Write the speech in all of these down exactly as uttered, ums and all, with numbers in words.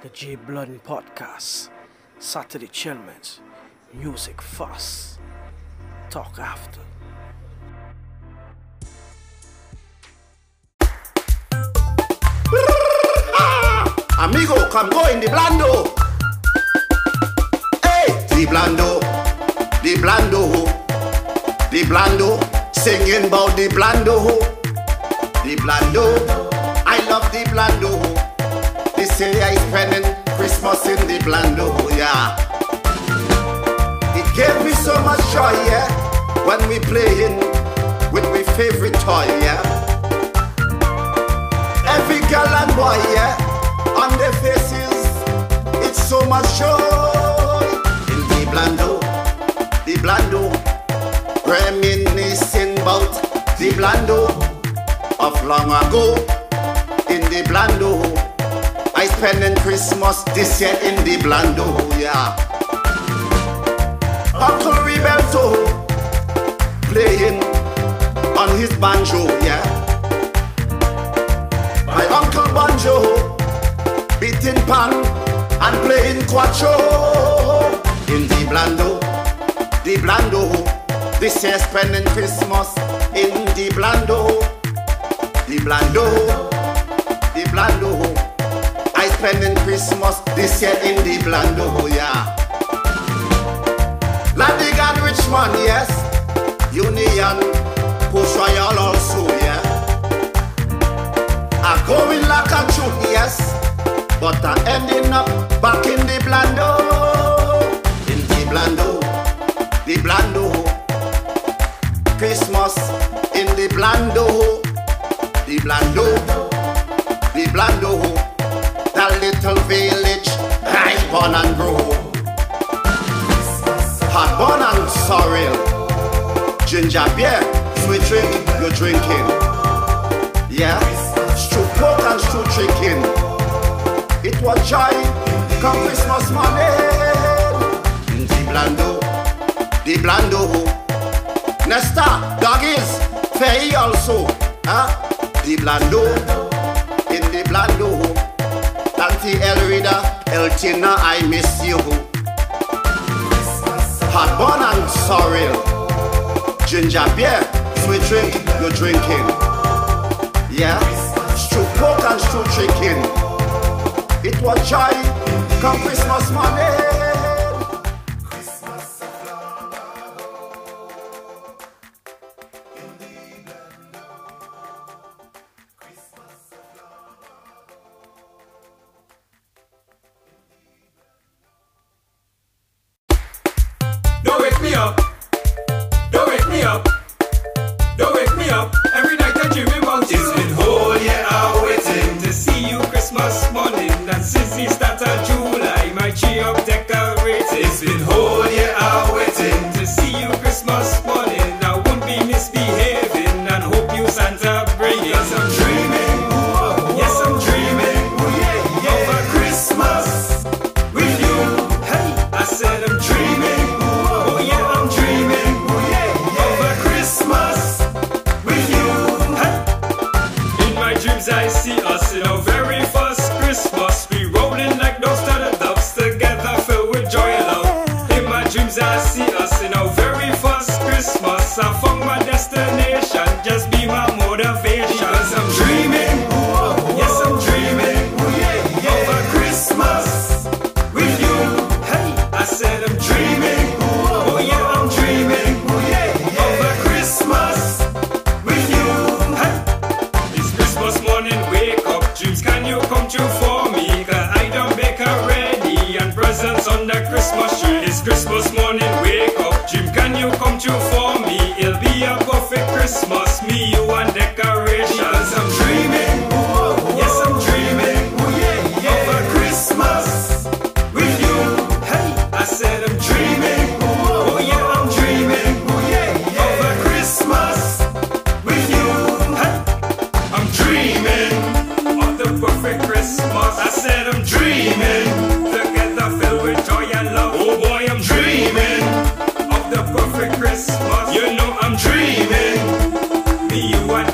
The J Bloodin Podcast, Saturday Chillments, Music Fuss, Talk After. Amigo, come go in the blando. Hey, the blando, the blando, the blando, singing about the blando, the blando. I love the blando. They say I spending Christmas in the blando, yeah. It gave me so much joy, yeah, when we playing with my favorite toy, yeah. Every girl and boy, yeah, on their faces, it's so much joy. In the blando, the blando, reminiscing about the blando of long ago. In the blando, I spending Christmas this year in the blando, yeah. Uncle Roberto playing on his banjo, yeah. My Uncle Banjo beating pan and playing quattro. In the blando, the blando, this year spending Christmas in the blando, the blando, the blando. I spending Christmas this year in the blando, yeah. Ladigan Richmond, yes. Union, Push Royal also, yeah. I go in like a truth, yes. But I ending up back in the blando. In the blando, the blando. Christmas in the blando. The blando, the blando. That little village, I born and grow. Hot born and sorrel. Ginger beer, sweet drink, you're drinking. Yeah, stew pork and stew chicken. It was joy, come Christmas morning. In the blando, the blando. Nesta, doggies, fair also. Huh? The blando, in the blando. Auntie Elrida, Eltina, I miss you. Hot born and sorrel. Ginger beer, sweet drink, you're drinking. Yeah, stew pork and stew chicken. It was joy, come Christmas morning. Don't wake me up. Don't wake me up. Don't wake me up. Every night I dream about you. It's been whole year I'm waiting to see you Christmas morning. And since the start of July, my tree up decorated. It's been whole year I'm waiting to see you Christmas morning. I won't be misbehaving and hope you Santa bring it. Cause I'm dreaming. Ooh, yes, I'm dreaming. Ooh, yeah, yeah. Of a Christmas with you. Hey, I said I'm dreaming. I see us in our very first Christmas. We rolling like those started doves together, filled with joy and love. In my dreams I see us in our very first Christmas. I found my destination, just be my motivation. Because I'm dreaming, ooh, yes I'm dreaming, ooh, yeah, yeah. Of a Christmas with you. Hey, I said I'm dreaming, ooh, oh yeah I'm dreaming, ooh, yeah, yeah. Of a Christmas with you. Hey, it's Christmas morning, wake up, dreams can you come true for me? Cause I done bake already and presents on the Christmas tree. It's Christmas morning, wake up, dream can you come true for me? It'll be a perfect Christmas, me, you and decorations. Cause I'm dreaming, ooh, yes I'm dreaming, ooh, yeah, yeah. Of a Christmas with you. Hey, I said I'm dreaming, ooh, oh yeah I'm dreaming, ooh, yeah, yeah. Of a Christmas with you. Hey, I'm dreaming of the perfect Christmas. I said I'm dreaming, together filled with joy and love. Oh boy, I'm dreaming of the perfect Christmas. You know I'm dreaming, me, you and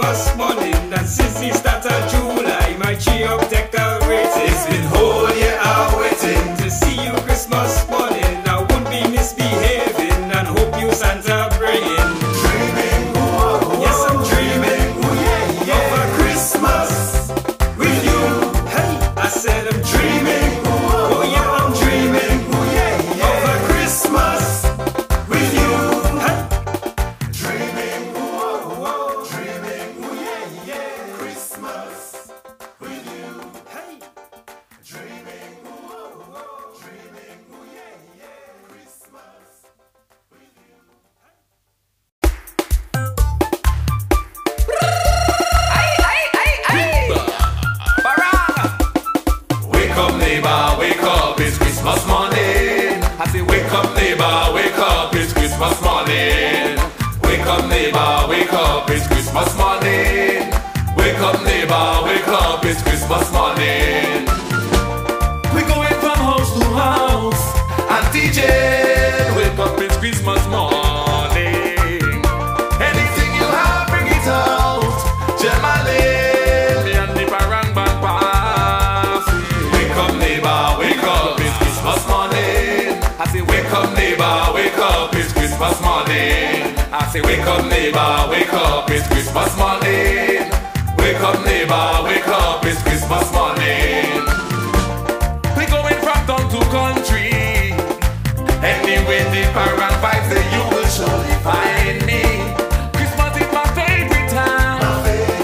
Christmas morning, and since the start of July, my tree up decorated. It's been whole year I'm waiting to see you Christmas morning. I won't be misbehaving and hope you Santa bringing. Dreaming, oh, Yes, I'm dreaming oh, yeah, yeah. of a Christmas with you. Hey, I said I'm dreaming. Oh yeah, I'm dreaming Oh, yeah, yeah. of a Christmas with you. Hey. Dreaming, oh, oh, dreaming, oh, yeah, yeah. Christmas with you. Hey. Dreaming, oh, oh, dreaming, oh, yeah, yeah. Christmas with you. Wake up, neighbor, wake up, it's Christmas morning. I say, wake up, neighbor, wake up, it's Christmas morning. Wake up, neighbor, wake up, it's Christmas morning. Wake up, neighbor, wake up, it's Christmas morning. We going from house to house, and D J, wake up, it's Christmas morning. Anything you have, bring it out. Jemale, me and the parang band pass. Wake up, neighbor, wake up, it's Christmas morning. I say, wake up, neighbor, wake up, it's Christmas morning. I say, wake up, neighbor, wake up, it's Christmas morning. Wake up, neighbor, wake up, it's Christmas morning. We going from town to country. Anyway, the parang vibes, then you will surely find me. Christmas is my favorite time. Oh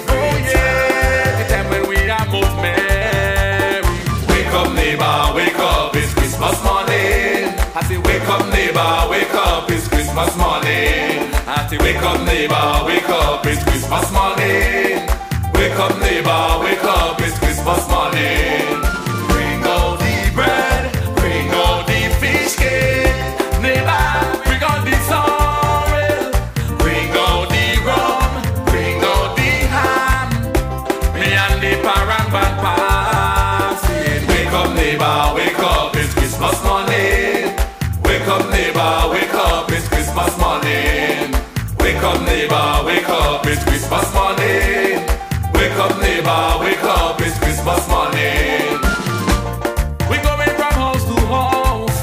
yeah, the time when we are most merry. Wake up, neighbor, wake up, it's Christmas morning. I say, wake up, neighbor, wake up, it's Christmas morning. I say, wake up, neighbor, wake up, it's Christmas morning. Wake up, neighbor, wake up, it's Christmas morning. Bring out the bread, bring out the fish cake. Neighbor, bring out the sorrel, bring out the rum, bring out the ham. Me and the parang band passing. Wake up, neighbor, wake up, it's Christmas morning. Wake up, neighbor, wake up, it's Christmas morning. Wake up, neighbor, wake up, it's Christmas morning. Wake up, neighbor, wake up, it's Christmas morning. We going from house to house.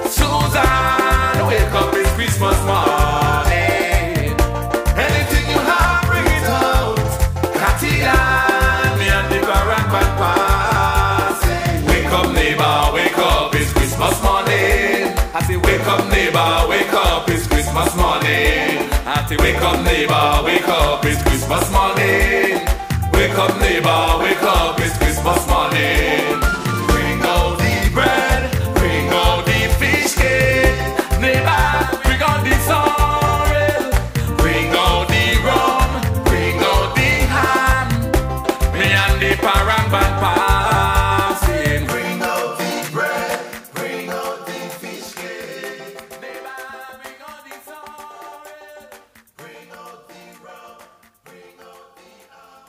Susan, wake up, it's Christmas morning. Anything you have, bring it out. Katia, me and the parang band passing. Wake up, neighbor, wake up, it's Christmas morning. I say, wake up, neighbor, wake up, it's Christmas morning. I say, wake up, neighbor, wake up, it's Christmas morning. Wake up, neighbor, wake up, it's Christmas morning. Bring out the bread, bring out the fish cake. Neighbor, bring out the sorrel, bring out the rum, bring out the ham. Me and the parang band passing. Bring out the bread, bring out the fish cake. Neighbor, bring out the sorrel, Bring out the rum, bring out the ham.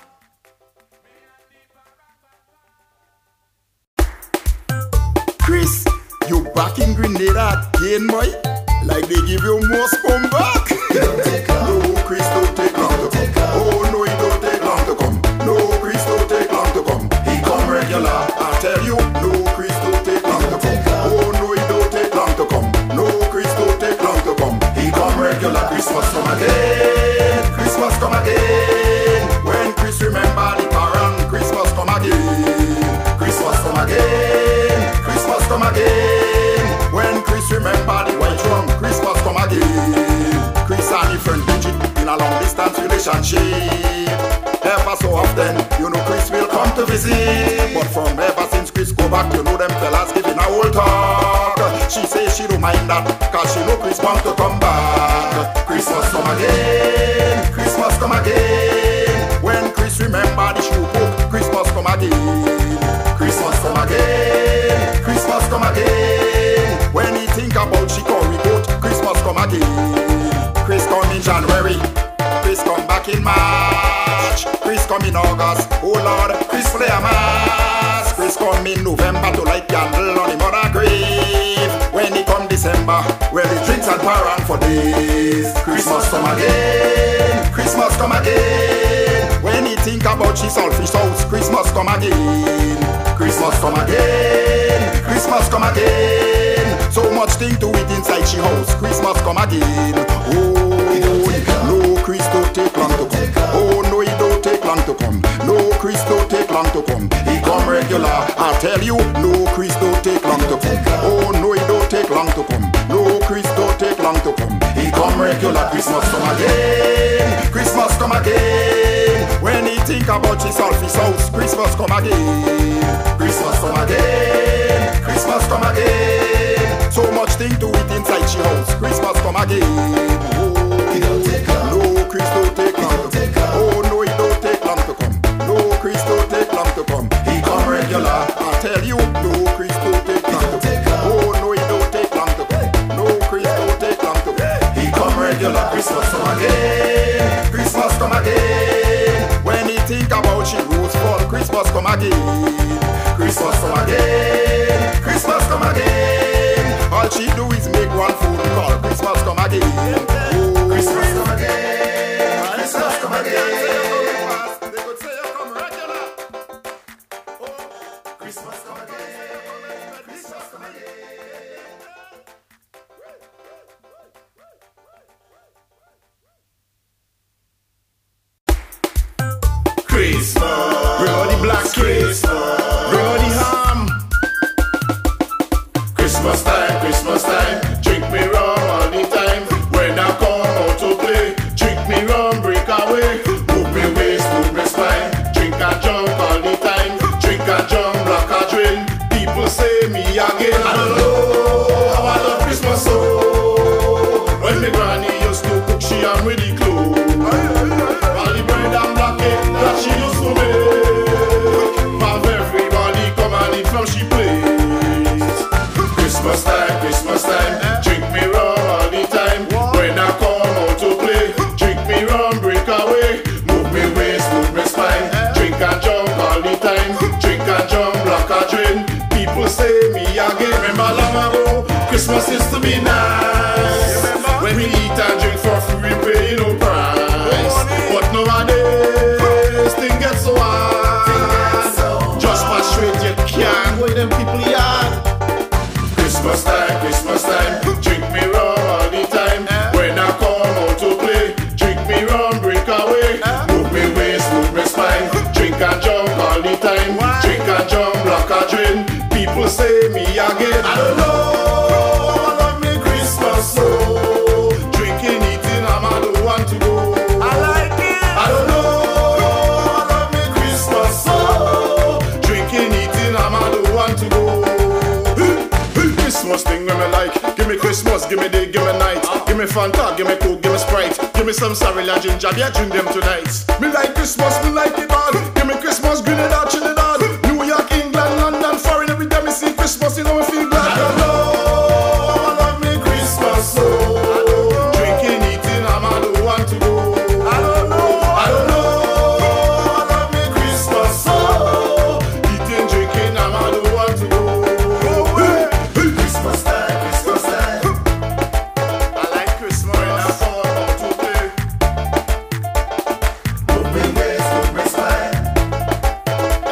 Chris, you back in Grenada again, boy? Like they give you more spum back? No, Chris, don't take long to come. Oh, no, he don't take long to come. No, Chris, don't take long to come. He come regular, I tell you. No, Chris, don't take long to come. Oh, no, he don't take long to come. No, Chris, don't take long to come. He come regular, Christmas come again. Christmas come again. When Chris remember the parent, Christmas come again. Christmas come again. Christmas come again. When Chris remember the white drum, Christmas come again. Chris and the friend Bridget in a long distance relationship. Ever so often, you know Chris will come to visit. But from ever since Chris go back, you know them fellas giving a old talk. She says she don't mind that, cause she know Chris want to come back. Christmas come again. Christmas come again. When Chris remember the shoe book, Christmas come again. Christmas come again. Christmas come again. When he think about Chicory boat, Christmas come again. Chris come in January, Chris come back in March, Chris come in August, oh Lord, Chris play a mass. Chris come in November to light candle on the mother grave. When he come December, well he drinks and parang for days. Christmas come again, Christmas come again. When selfish house. Christmas come again. Christmas come again. Christmas come again. So much thing to eat inside she house. Christmas come again. Oh, no, Chris don't take long to come. Oh no, he don't take long to come. No, Chris don't take long to come. He come regular. I tell you, no, Chris don't take long to come. Oh no, he don't take long to come. No, Chris don't take long to come. He come regular. Christmas come again. Christmas come again. When he think about his selfish house, Christmas come again. Christmas come again. Christmas come again. So much thing to eat inside she house. Christmas come again. Oh, he don't take long. No, Chris don't take long to come. Oh no, he don't take long to come. No, Chris don't take long to come. He come regular. I tell you, no, Chris don't take long to come. Oh no, he don't take long to come. No, Chris don't take long to come. He come regular. Christmas come again. Christmas come again. When he think about she rose fall, Christmas come again. Christmas come again. Christmas come again. All she do is make one phone call. Christmas come again. Oh, Christmas come again. Christmas come again. They could say you come regular. Oh, Christmas come again. Christmas come again. Christmas. Bring all the black kids. Bring all the ham. Christmas time, Christmas time. Drink me rum all the time. When I come out to play, drink me rum, break away. Move me waist, move me spine. Drink and jump all the time. Drink and jump, black a drain. People say me again. I don't know how I love Christmas so. When me granny used to cook, she am with the clothes. All the bread and black cake that she used to make. Have everybody come and eat from she place. Christmas time, Christmas time. Drink me rum all the time. When I come out to play, drink me rum, break away. Move me waist, move me spine. Drink and jump all the time. Drink and jump, black a drain. People say me again. Remember long ago, Christmas used to be nice. When we eat and drink for free, we pay no price. But nowadays, things get so hard. Just pass straight, you can't go in them people yard. Christmas time, Christmas time. Drink me rum all the time. When I come out to play, drink me rum, break away. Move me waist, move me spine. Drink and jump all the time. Drink and jump, black a drain. People say me again. I don't know. I love me Christmas so. Drinking, eating, I'm I don't want to go. I like it. I don't know. I love me Christmas so. Drinking, eating, I'm I don't want to go. Christmas thing when me like. Give me Christmas, give me day, give me night. Give me Fanta, give me Coke, give me Sprite. Give me some sorry and ginger beer, drink them tonight. Me like Christmas, me like it bad. Give me Christmas, Grenada, Trinidad, New York, England, London, foreign. Every time I see Christmas, you know I feel glad. I don't know, I love me Christmas so. Drinking, eating, I'm I don't want to go. I don't know, I don't know, I love me Christmas so. Eating, drinking, I'm I don't want to go. Christmas time, Christmas time. I like Christmas when I come out to play. Move me waist, move me spine.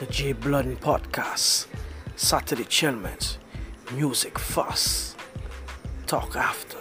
The J Bloodin Podcast, Saturday Chillments, Music Fuss, Talk After.